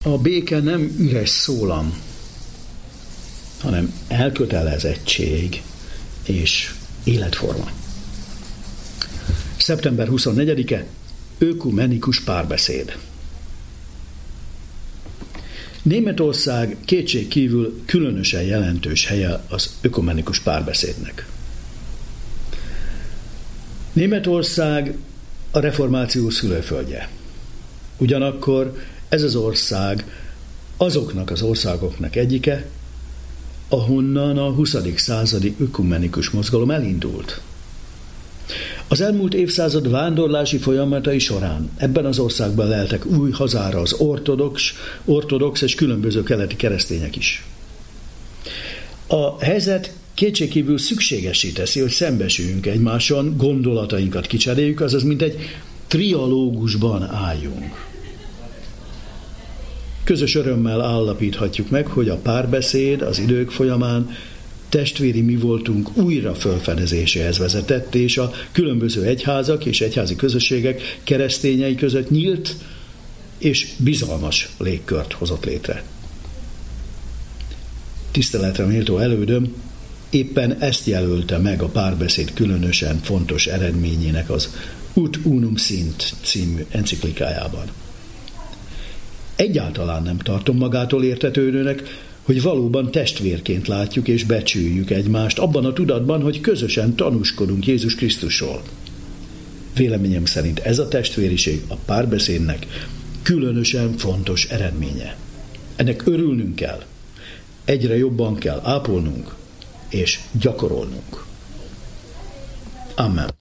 A béke nem üres szólam, hanem elkötelezettség és életforma. Szeptember 24-e, ökumenikus párbeszéd. Németország kétségkívül különösen jelentős helye az ökumenikus párbeszédnek. Németország a reformáció szülőföldje. Ugyanakkor ez az ország azoknak az országoknak egyike, ahonnan a 20. századi ökumenikus mozgalom elindult. Az elmúlt évszázad vándorlási folyamatai során ebben az országban leltek új hazára az ortodox és különböző keleti keresztények is. A helyzet kétségkívül szükségessé teszi, hogy szembesüljünk egymáson, gondolatainkat kicseréljük, azaz mint egy trialógusban álljunk. Közös örömmel állapíthatjuk meg, hogy a párbeszéd az idők folyamán testvéri mi voltunk újra felfedezéséhez vezetett, és a különböző egyházak és egyházi közösségek keresztényei között nyílt és bizalmas légkört hozott létre. Tiszteletre méltó elődöm éppen ezt jelölte meg a párbeszéd különösen fontos eredményének az Ut Unum Sint című enciklikájában. Egyáltalán nem tartom magától értetődőnek, hogy valóban testvérként látjuk és becsüljük egymást, abban a tudatban, hogy közösen tanúskodunk Jézus Krisztusról. Véleményem szerint ez a testvériség a párbeszédnek különösen fontos eredménye. Ennek örülnünk kell, egyre jobban kell ápolnunk és gyakorolnunk. Amen.